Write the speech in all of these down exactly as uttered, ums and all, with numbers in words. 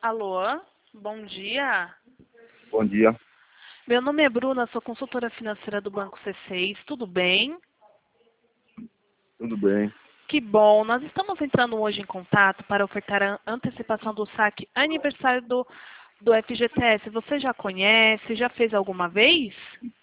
Alô, bom dia. Bom dia. Meu nome é Bruna, sou consultora financeira do Banco C seis, tudo bem? Tudo bem? Que bom, nós estamos entrando hoje em contato para ofertar a antecipação do saque aniversário do, do F G T S. Você já conhece, já fez alguma vez?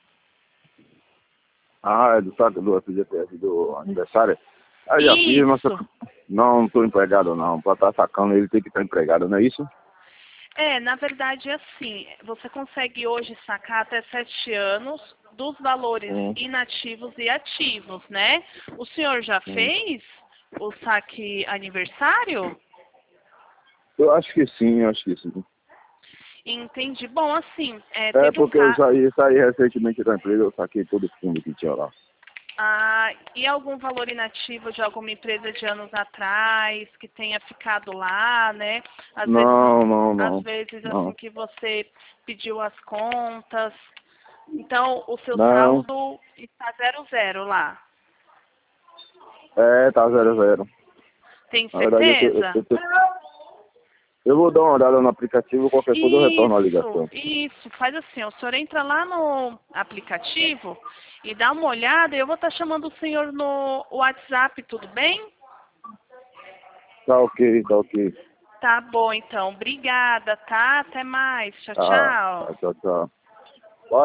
Ah, é do saco do F G T S do aniversário? Ah, já fiz, mas Isso. não estou empregado não. Para estar sacando ele tem que estar empregado, não é isso? É, na verdade é assim, você consegue hoje sacar até sete anos dos valores Sim, inativos e ativos, né? O senhor já sim. fez o saque aniversário? Eu acho que sim, eu acho que sim. Entendi. Bom, assim, é, É teve um porque eu caso. saí, saí recentemente da empresa, eu saquei todo o fundo que tinha lá. Ah, e algum valor inativo de alguma empresa de anos atrás que tenha ficado lá, né? Às vezes, Não, não, às não. vezes assim Não. que você pediu as contas. Então, o seu Não. saldo está zero zero lá. É, tá zero zero. Tem Na verdade, eu, te- eu, certeza? eu, te- eu vou dar uma olhada no aplicativo, qualquer coisa eu retorno a Isso, ligação. isso. Faz assim, o senhor entra lá no aplicativo e dá uma olhada e eu vou estar chamando o senhor no WhatsApp, tudo bem? Tá ok, tá ok. Tá bom, então. Obrigada, tá? Até mais. Tchau, Ah, tchau. tchau, tchau.